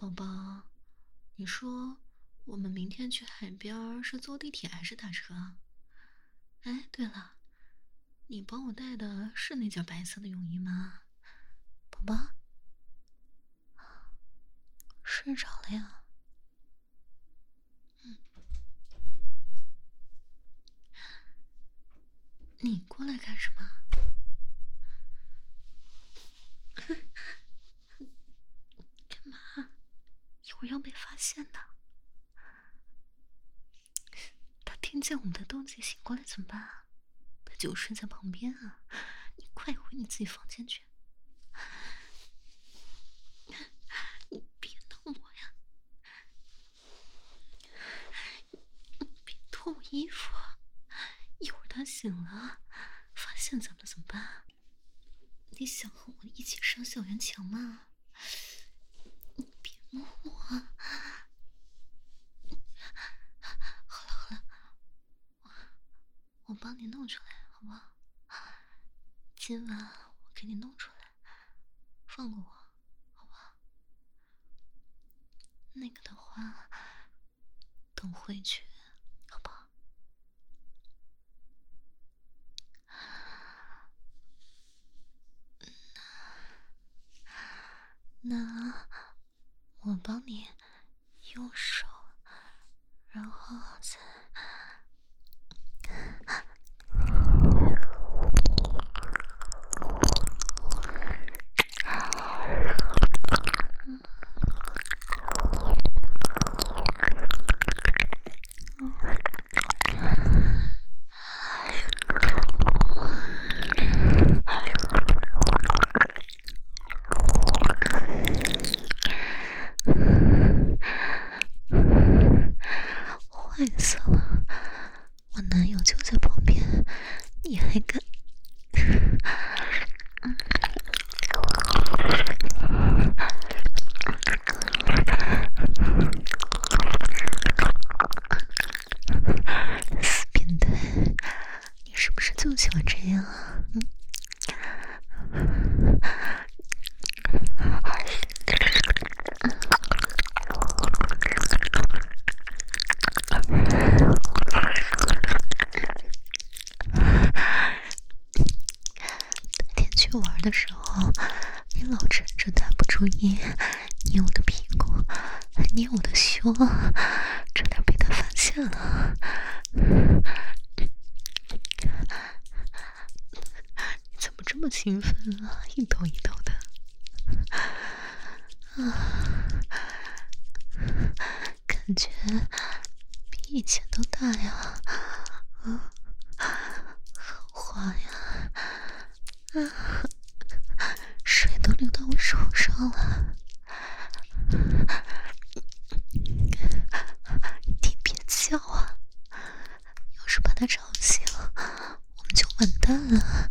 宝宝，你说我们明天去海边儿是坐地铁还是打车啊？哎，对了，你帮我带的是那件白色的泳衣吗？宝宝，睡着了呀？你过来干什么？干嘛？一会儿要被发现的。他听见我们的动静醒过来怎么办啊？他就睡在旁边啊！你快回你自己房间去！你别弄我呀！别脱我衣服！一会儿他醒了，发现咱们怎么办？你想和我一起上校园墙吗？你别摸我！好了好了，我帮你弄出来，好不好？今晚我给你弄出来，放过我，好不好？那个的话，等回去，好不好？那我帮你用手，然后再……坏死了！我男友就在旁边，你还敢？死变态！你是不是就喜欢这样啊？那天去玩的时候，你老趁着他不注意，捏我的屁股，还捏我的胸，差点被他发现了。你怎么这么兴奋啊？一抖一抖的。感觉比以前都大呀，好滑呀，水都流到我手上了。你别叫啊！要是把他吵醒，我们就完蛋了。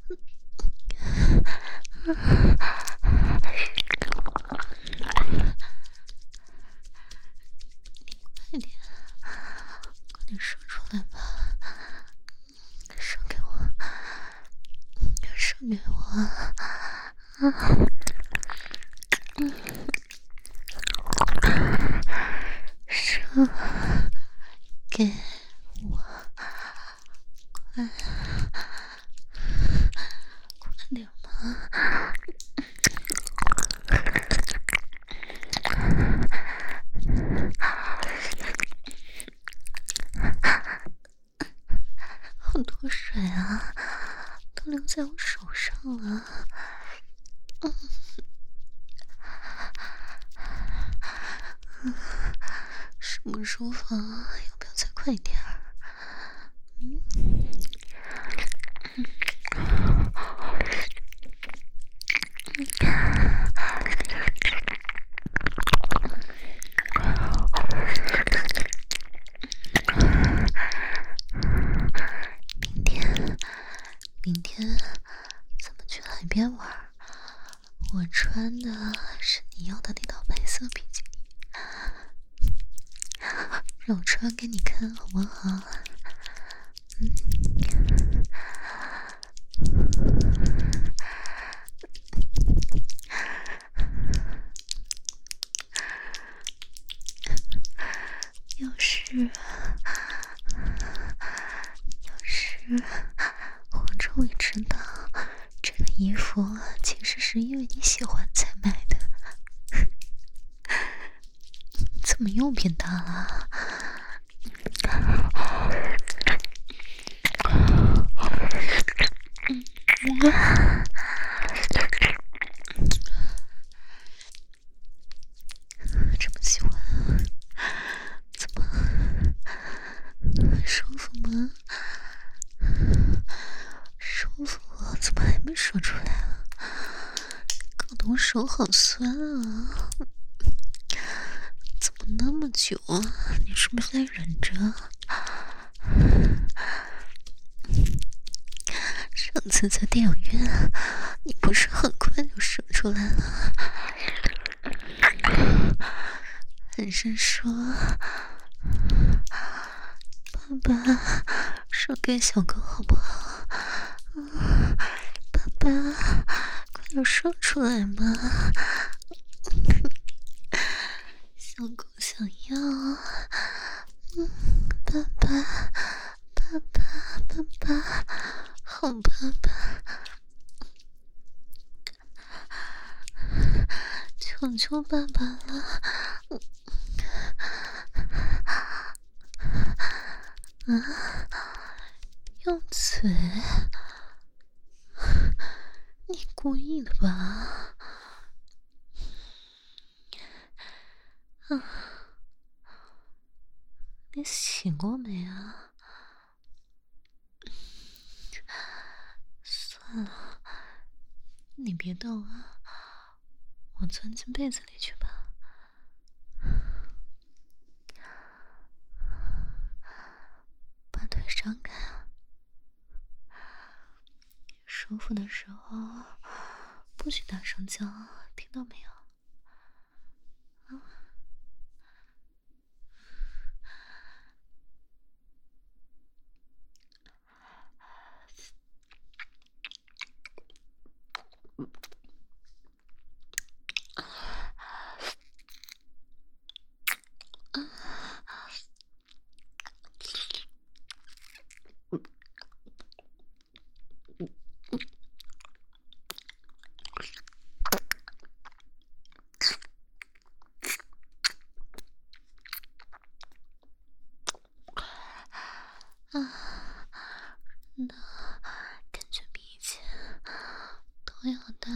快点，快点说出来吧！说给我，说给我！说给我，快点吧！好多水啊，都流在我手上了。舒不舒服？要不要再快点儿？明天咱们去海边玩，我穿的是你要的那套白色比基尼，让我穿给你看好不好？ 要是我终于知道这个衣服其实是因为你喜欢才买的，怎么又变大了？这么喜欢，怎么舒服吗？舒服，怎么还没说出来啊？搞得我手好酸啊！怎么那么久啊？你是不是在忍着？上次在电影院，你不是很快就说出来了？还是说，爸爸说给小狗好不好？爸爸，快点说出来嘛！小狗想要，爸爸，爸爸，爸爸，好爸爸，求求爸爸了！用嘴？你故意的吧？你醒过没啊？算了，你别动啊，我钻进被子里去吧。把腿张开啊，舒服的时候不许大声叫，听到没有？那感觉比以前都要大，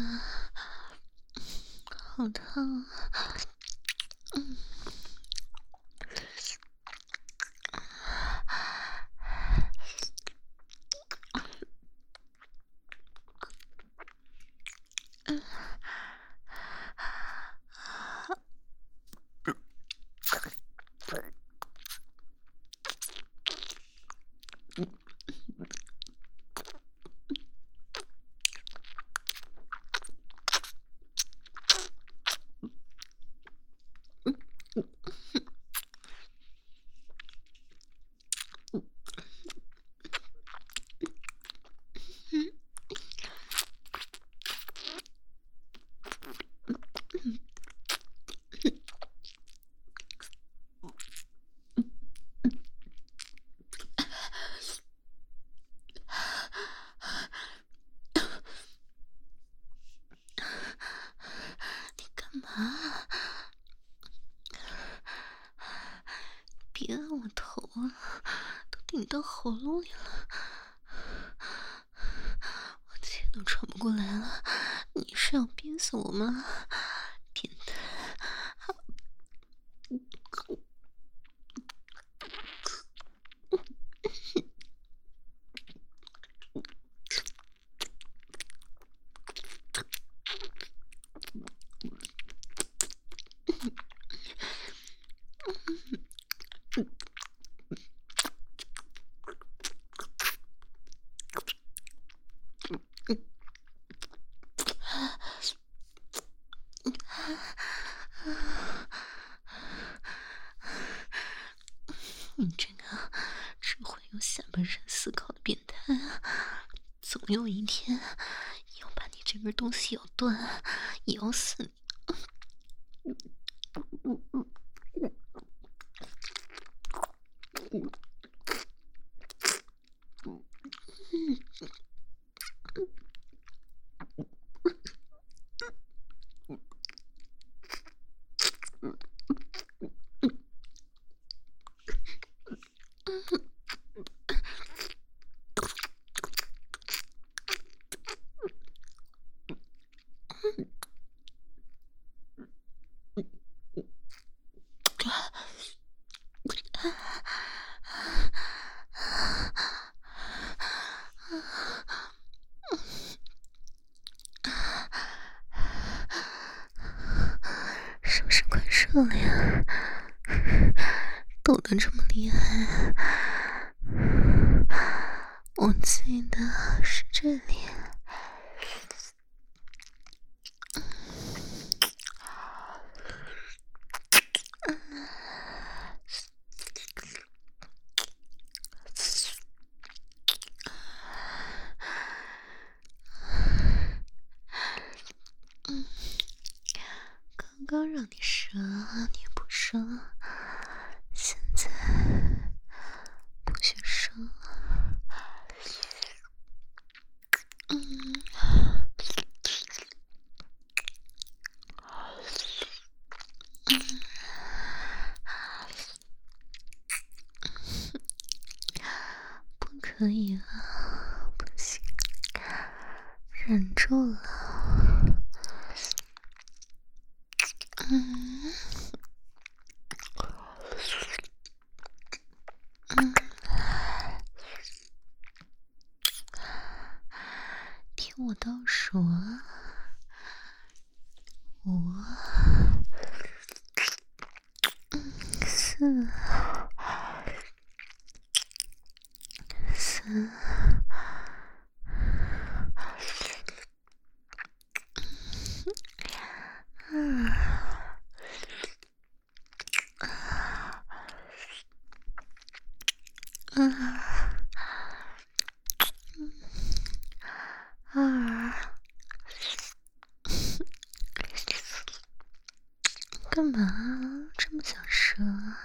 好烫啊！你干嘛？别按我头啊，都顶到喉咙里了，我气都喘不过来了。你是要憋死我吗？变态！你这个只会用下半身思考的变态啊！总有一天要把你这根东西咬断，咬死你！ 是不是快射了呀？抖得这么厉害，我记得是这里。刚刚让你射，你不射，现在不许射。不可以啊，不行，忍住了。听我倒数啊，5、4、3、2、干嘛这么想射？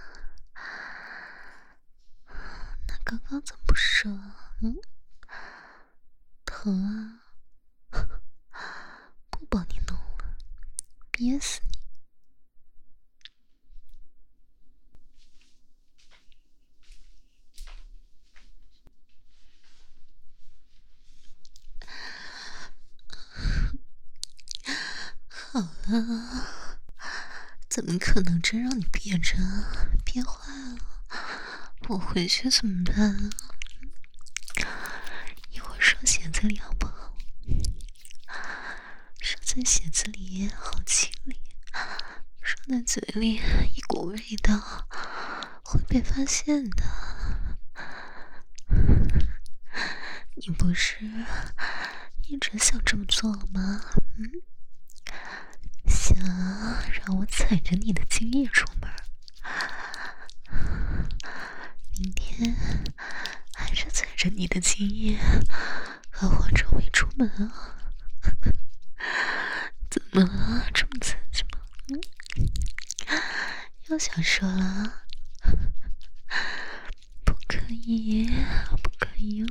那刚刚怎么不射？疼啊！不帮你弄了，憋死你！好了，怎么可能真让你憋着？憋坏了，我回去怎么办啊？一会儿射鞋子里好不好？射在鞋子里好清理，射在嘴里一股味道会被发现的。你不是一直想这么做了吗？想让我踩着你的精液出门？明天还是踩着你的精液和黄朝伟出门啊？怎么了？这么刺激吗？又想射了？不可以，不可以哦！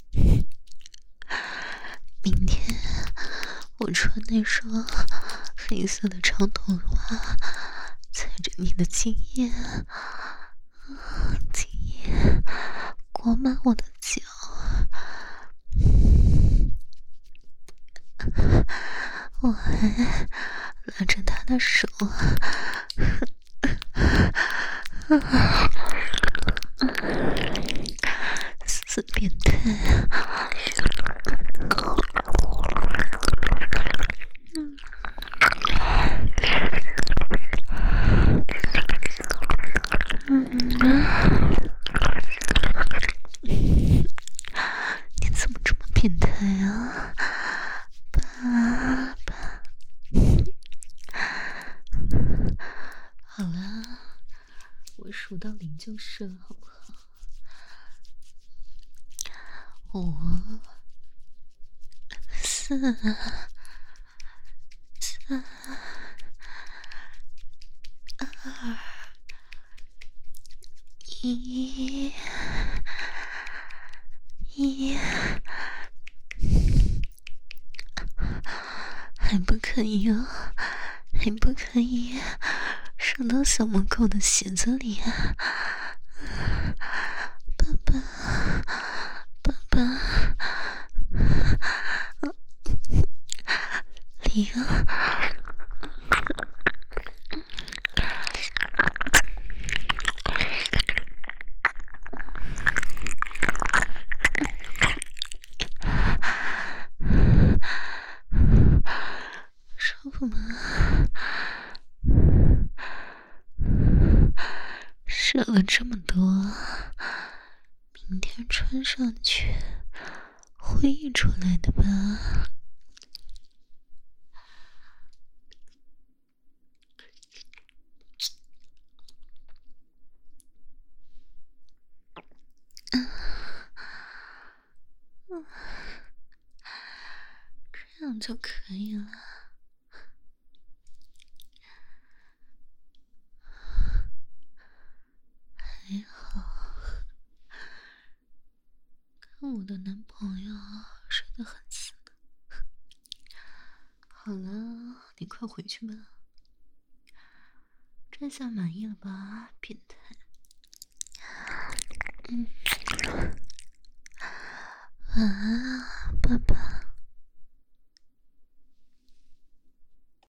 明天我穿那双黑色的长筒袜，踩着你的精液，精液裹满我的脚，我还拉着他的手，死变态！你怎么这么变态啊，爸爸？好了，我数到0就射，好不好？5、4、3、2、1，还不可以哦，还不可以， 上到小母狗的鞋子里啊！爸爸，爸爸，灵啊！舒服吗？射了这么多，明天穿上去会溢出来的吧？这样就可以了。还好，看我的男朋友睡得很死呢。好了，你快回去吧。这下满意了吧，变态？晚安。